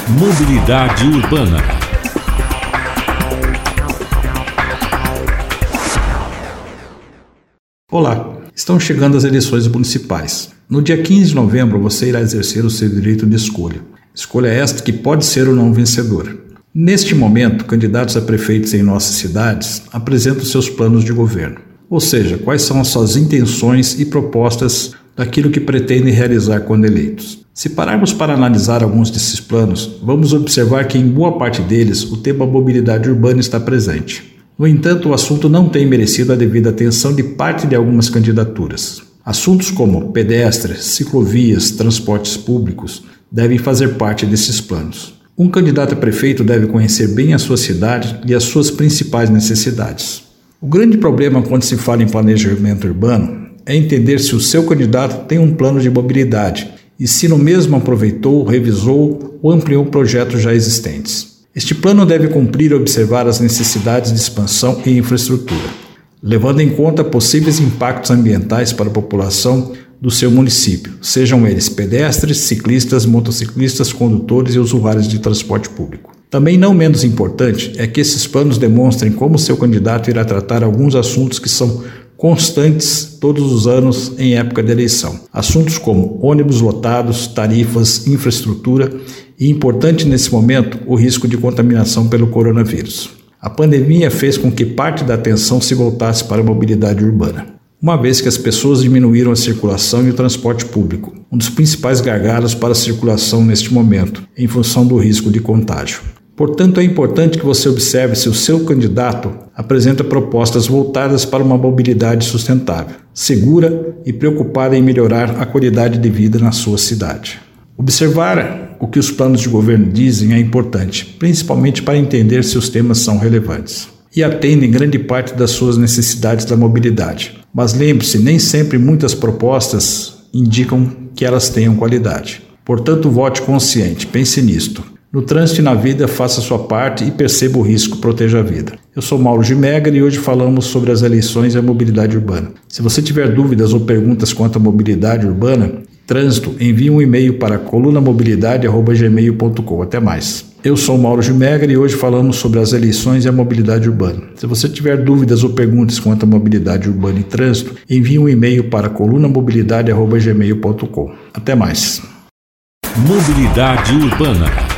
Mobilidade Urbana. Olá, estão chegando as eleições municipais. No dia 15 de novembro você irá exercer o seu direito de escolha. Escolha esta que pode ser ou não vencedora. Neste momento, candidatos a prefeitos em nossas cidades apresentam seus planos de governo, ou seja, quais são as suas intenções e propostas daquilo que pretendem realizar quando eleitos. Se pararmos para analisar alguns desses planos, vamos observar que em boa parte deles o tema mobilidade urbana está presente. No entanto, o assunto não tem merecido a devida atenção de parte de algumas candidaturas. Assuntos como pedestres, ciclovias, transportes públicos devem fazer parte desses planos. Um candidato a prefeito deve conhecer bem a sua cidade e as suas principais necessidades. O grande problema quando se fala em planejamento urbano é entender se o seu candidato tem um plano de mobilidade e se no mesmo aproveitou, revisou ou ampliou projetos já existentes. Este plano deve cumprir e observar as necessidades de expansão e infraestrutura, levando em conta possíveis impactos ambientais para a população do seu município, sejam eles pedestres, ciclistas, motociclistas, condutores e usuários de transporte público. Também não menos importante é que esses planos demonstrem como seu candidato irá tratar alguns assuntos que são constantes todos os anos em época de eleição. Assuntos como ônibus lotados, tarifas, infraestrutura e, importante nesse momento, o risco de contaminação pelo coronavírus. A pandemia fez com que parte da atenção se voltasse para a mobilidade urbana, uma vez que as pessoas diminuíram a circulação e o transporte público, um dos principais gargalos para a circulação neste momento, em função do risco de contágio. Portanto, é importante que você observe se o seu candidato apresenta propostas voltadas para uma mobilidade sustentável, segura e preocupada em melhorar a qualidade de vida na sua cidade. Observar o que os planos de governo dizem é importante, principalmente para entender se os temas são relevantes e atendem grande parte das suas necessidades da mobilidade. Mas lembre-se, nem sempre muitas propostas indicam que elas tenham qualidade. Portanto, vote consciente, pense nisto. No trânsito e na vida, faça a sua parte e perceba o risco, proteja a vida. Eu sou Mauro Gimeger e hoje falamos sobre as eleições e a mobilidade urbana. Se você tiver dúvidas ou perguntas quanto à mobilidade urbana e trânsito, envie um e-mail para colunamobilidade@gmail.com. Até mais. Eu sou Mauro Gimeger e hoje falamos sobre as eleições e a mobilidade urbana. Se você tiver dúvidas ou perguntas quanto à mobilidade urbana e trânsito, envie um e-mail para colunamobilidade@gmail.com. Até mais. Mobilidade Urbana.